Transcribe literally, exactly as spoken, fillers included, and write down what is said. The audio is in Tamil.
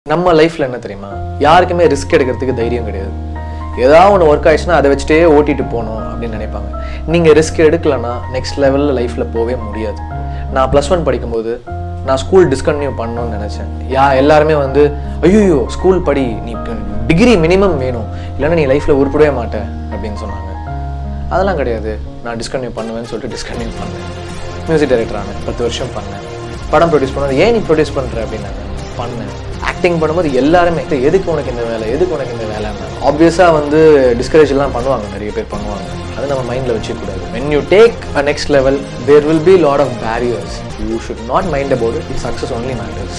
நம்ம லைஃப்ல என்ன தெரியுமா, யாருக்குமே ரிஸ்க் எடுக்கிறதுக்கு தைரியம் கிடையாது. ஏதாவது ஒன்று ஒர்க் ஆயிடுச்சுன்னா அதை வச்சுட்டே ஓட்டிட்டு போகணும் அப்படின்னு நினைப்பாங்க. நீங்கள் ரிஸ்க் எடுக்கலன்னா நெக்ஸ்ட் லெவலில் லைஃப்பில் போகவே முடியாது. நான் ப்ளஸ் ஒன் படிக்கும்போது நான் ஸ்கூல் டிஸ்கன்டினியூ பண்ணணும்னு நினச்சேன். யா எல்லாருமே வந்து ஐயோ ஸ்கூல் படி, நீ டிகிரி மினிமம் வேணும், இல்லைன்னா நீ லைஃப்பில் உருப்படவே மாட்டேன் அப்படின்னு சொன்னாங்க. அதெல்லாம் கிடையாது, நான் டிஸ்கன்டினியூ பண்ணுவேன்னு சொல்லிட்டு டிஸ்கன்டினியூ பண்ணேன். மியூசிக் டைரக்டர் ஆனேன், பத்து வருஷம் பண்ணேன். படம் ப்ரொடியூஸ் பண்ணது, ஏன் நீ ப்ரொடியூஸ் பண்ணுற அப்படின்னாங்க. பண்ணேன். ஆக்டிங் பண்ணும்போது எல்லாருமே எதுக்கு உனக்கு இந்த வேலை, எதுக்கு உனக்கு இந்த வேலைன்னா ஆப்வியஸாக வந்து டிஸ்கரேஜ் எல்லாம் பண்ணுவாங்க, நிறைய பேர் பண்ணுவாங்க. அது நம்ம மைண்டில் வச்சுக்கூடாது. when you take a next level there will be lot of barriers. You should not mind about it. Success only matters.